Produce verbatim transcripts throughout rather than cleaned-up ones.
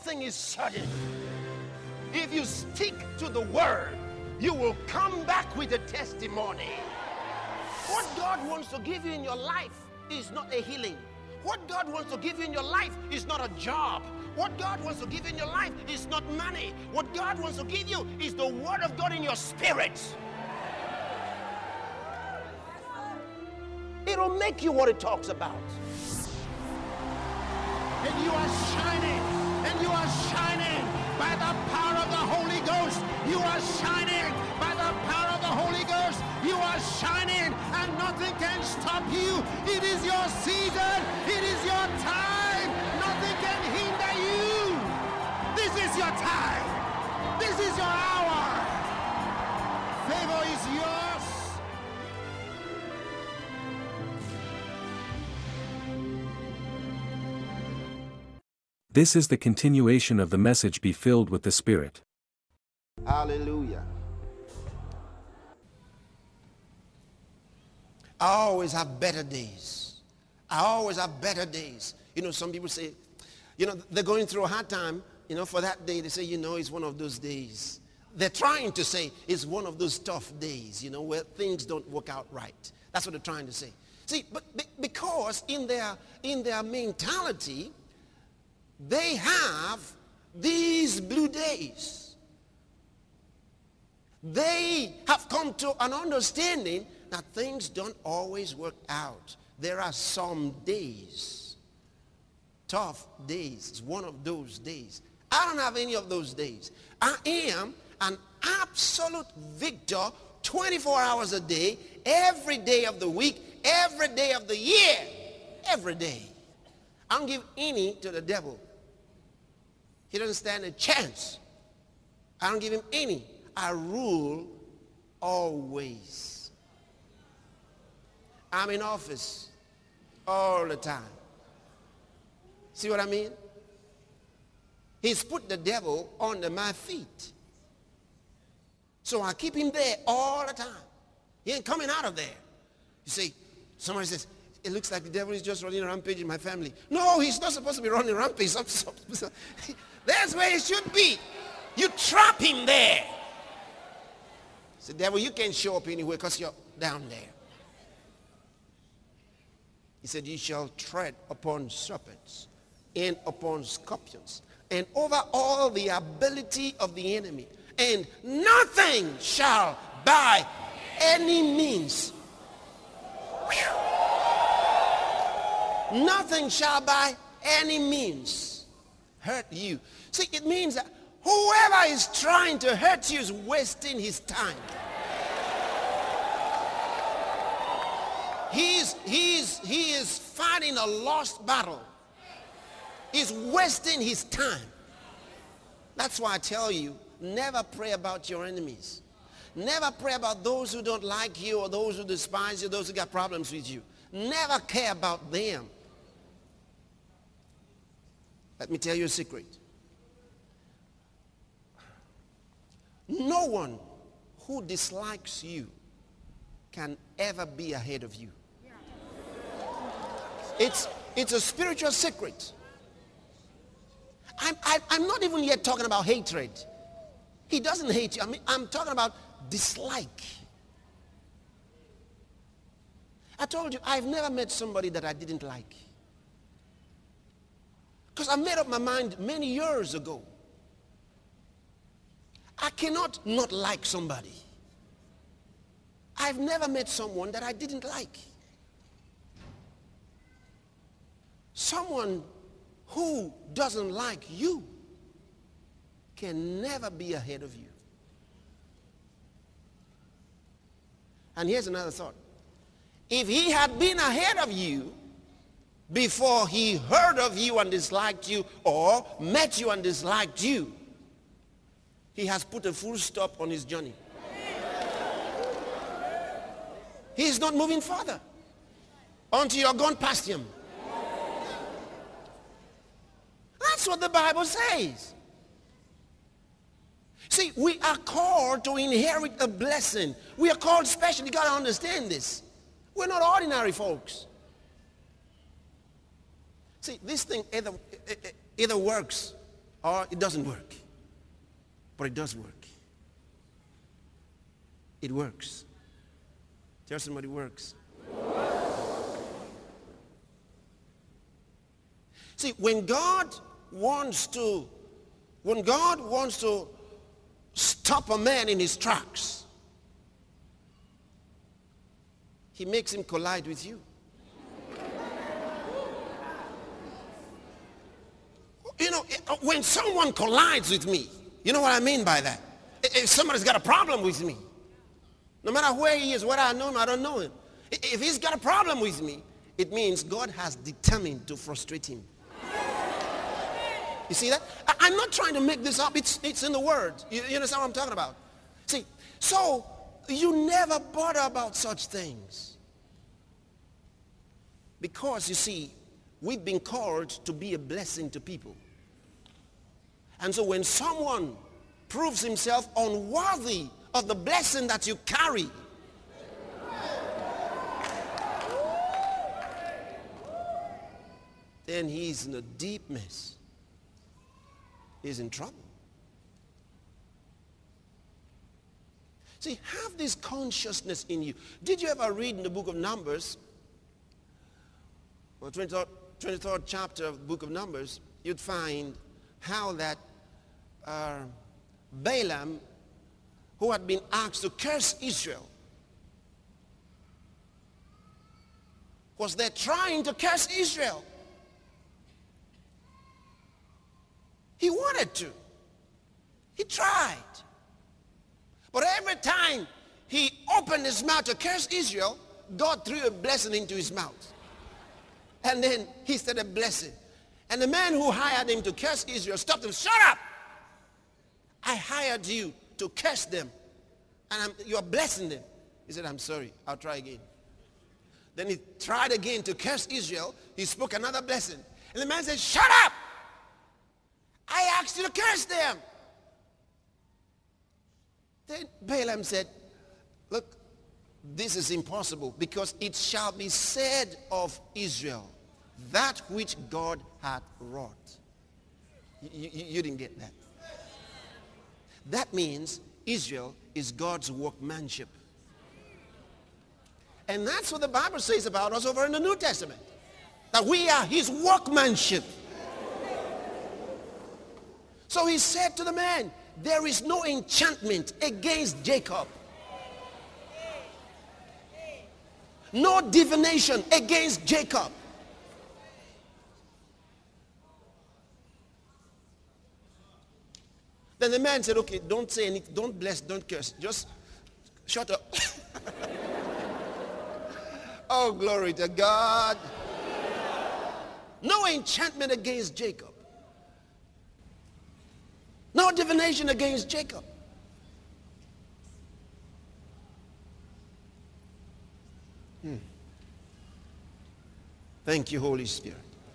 thing is certain. If you stick to the word, you will come back with a testimony. What God wants to give you in your life is not a healing. What God wants to give you in your life is not a job. What God wants to give you in your life is not money. What God wants to give you is the word of God in your spirit. It'll make you what it talks about. And you are shining, and you are shining by the power of the Holy Ghost. You are shining by the power of the Holy Ghost. You are shining, and nothing can stop you. It is your season. It is your time. Nothing can hinder you. This is your time. This is your hour. Favor is yours. This is the continuation of the message, Be Filled with the Spirit. Hallelujah. I always have better days. I always have better days. You know, some people say, you know, they're going through a hard time. You know, for that day, they say, you know, it's one of those days. They're trying to say it's one of those tough days, you know, where things don't work out right. That's what they're trying to say. See, but because in their, in their mentality, they have these blue days. They have come to an understanding that things don't always work out. There are some days, tough days. It's one of those days. I don't have any of those days. I am an absolute victor twenty-four hours a day, every day of the week, every day of the year, every day. I don't give any to the devil. He doesn't stand a chance. I don't give him any. I rule always. I'm in office all the time. See what I mean? He's put the devil under my feet. So I keep him there all the time. He ain't coming out of there. You see, somebody says, it looks like the devil is just running a rampage in my family. No, he's not supposed to be running a rampage. That's where he should be. You trap him there. Say, devil, you can't show up anywhere because you're down there. He said, you shall tread upon serpents and upon scorpions and over all the ability of the enemy. And nothing shall by any means, whew, nothing shall by any means hurt you. See, it means that whoever is trying to hurt you is wasting his time. He's, he's, he is fighting a lost battle. He's wasting his time. That's why I tell you, never pray about your enemies. Never pray about those who don't like you or those who despise you, those who got problems with you. Never care about them. Let me tell you a secret. No one who dislikes you can ever be ahead of you. It's, it's a spiritual secret. I'm, I, I'm not even yet talking about hatred. He doesn't hate you. I mean, I'm talking about dislike. I told you, I've never met somebody that I didn't like. Because I made up my mind many years ago. I cannot not like somebody. I've never met someone that I didn't like. Someone who doesn't like you can never be ahead of you. And here's another thought. If he had been ahead of you before he heard of you and disliked you or met you and disliked you, he has put a full stop on his journey. He is not moving further until you're gone past him. That's what the Bible says. See, we are called to inherit a blessing. We are called special. You got to understand this. We're not ordinary folks. See, this thing either, either works or it doesn't work. But it does work. It works. Tell somebody it works. See, when God wants to, when God wants to stop a man in his tracks, he makes him collide with you. You know, when someone collides with me, you know what I mean by that? If somebody's got a problem with me, no matter where he is, whether I know him, I don't know him. If he's got a problem with me, it means God has determined to frustrate him. You see that? I'm not trying to make this up. It's, it's in the Word. You, you understand what I'm talking about? See, so you never bother about such things. Because, you see, we've been called to be a blessing to people. And so when someone proves himself unworthy of the blessing that you carry, then he's in a deep mess. He's in trouble. See, have this consciousness in you. Did you ever read in the book of Numbers, or twenty-third, twenty-third chapter of the book of Numbers, you'd find how that uh, Balaam, who had been asked to curse Israel, was there trying to curse Israel. He wanted to. He tried. But every time he opened his mouth to curse Israel, God threw a blessing into his mouth. And then he started blessing. And the man who hired him to curse Israel stopped him. Shut up! I hired you to curse them. And I'm, you're blessing them. He said, I'm sorry. I'll try again. Then he tried again to curse Israel. He spoke another blessing. And the man said, shut up! I asked you to curse them. Then Balaam said, look, this is impossible, because it shall be said of Israel that which God had wrought. You, you, you didn't get that. That means Israel is God's workmanship. And that's what the Bible says about us over in the New Testament. That we are his workmanship. So he said to the man, there is no enchantment against Jacob. No divination against Jacob. Then the man said, okay, don't say anything, don't bless, don't curse. Just shut up. Oh, glory to God. No enchantment against Jacob. No divination against Jacob. Hmm. Thank you, Holy Spirit.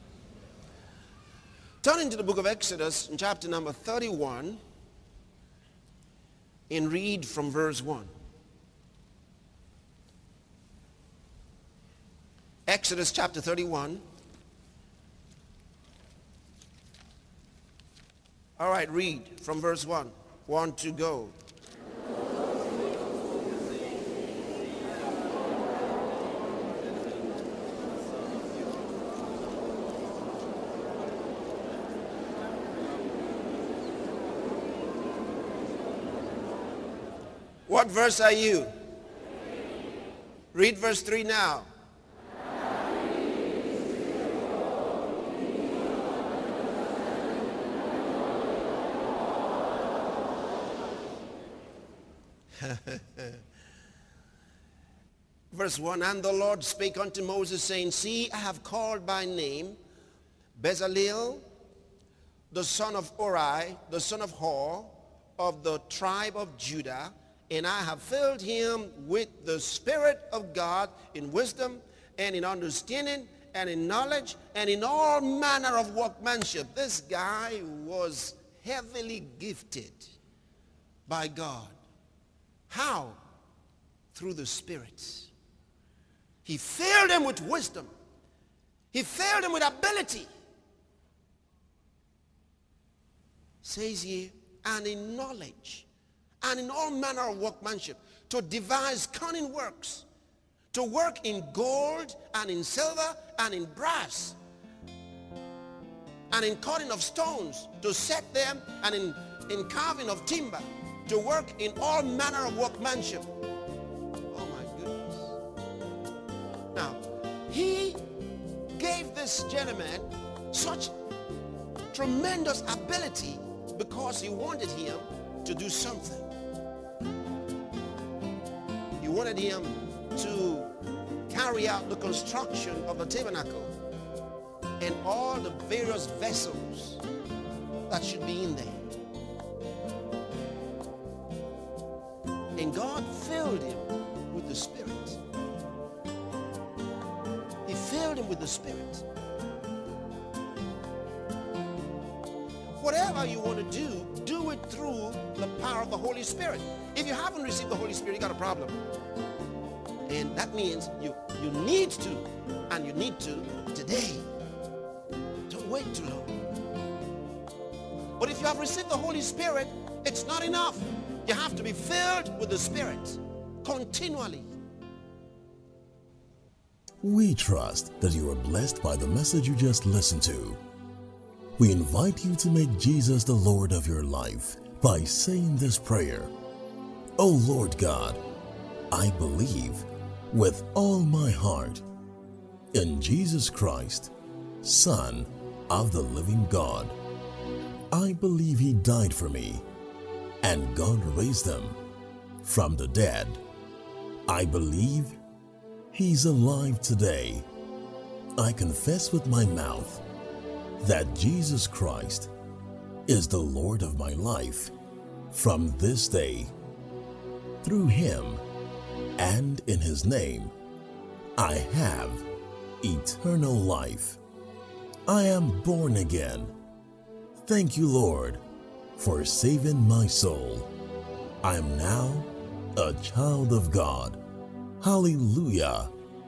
Turn into the book of Exodus in chapter number thirty-one and read from verse one. Exodus chapter thirty-one. All right, read from verse one. One to go. What verse are you? Read verse three now. Verse one, and the Lord spake unto Moses, saying, see, I have called by name Bezaleel, the son of Uri, the son of Hur, of the tribe of Judah, and I have filled him with the Spirit of God in wisdom and in understanding and in knowledge and in all manner of workmanship. This guy was heavily gifted by God. How? Through the Spirit. He filled him with wisdom. He filled him with ability. says here, and in knowledge, and in all manner of workmanship, to devise cunning works, to work in gold, and in silver, and in brass, and in cutting of stones, to set them, and in, in carving of timber, to work in all manner of workmanship. Oh my goodness. Now, he gave this gentleman such tremendous ability because he wanted him to do something. He wanted him to carry out the construction of the tabernacle and all the various vessels that should be in there. And God filled him with the Spirit. He filled him with the Spirit. Whatever you want to do, do it through the power of the Holy Spirit. If you haven't received the Holy Spirit, you got a problem. And that means you, you need to, and you need to today. Don't wait too long. But if you have received the Holy Spirit, it's not enough. You have to be filled with the Spirit continually. We trust that you are blessed by the message you just listened to. We invite you to make Jesus the Lord of your life by saying this prayer. O Lord God, I believe with all my heart in Jesus Christ, Son of the living God. I believe he died for me and God raised him from the dead. I believe he's alive today. I confess with my mouth that Jesus Christ is the Lord of my life from this day. Through him and in his name, I have eternal life. I am born again. Thank you, Lord, for saving my soul. I am now a child of God. Hallelujah.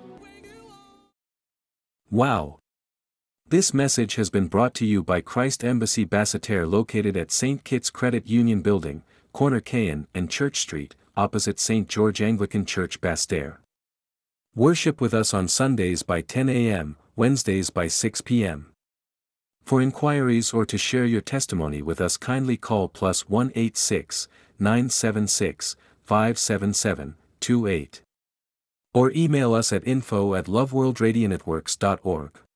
Wow! This message has been brought to you by Christ Embassy Basseterre, located at Saint Kitts Credit Union Building, corner Caen and Church Street, opposite Saint George Anglican Church, Basseterre. Worship with us on Sundays by ten a m, Wednesdays by six p m For inquiries or to share your testimony with us, kindly call plus one eight six, nine seven six, five seven seven, two eight. Or email us at info at loveworldradionetworks dot org.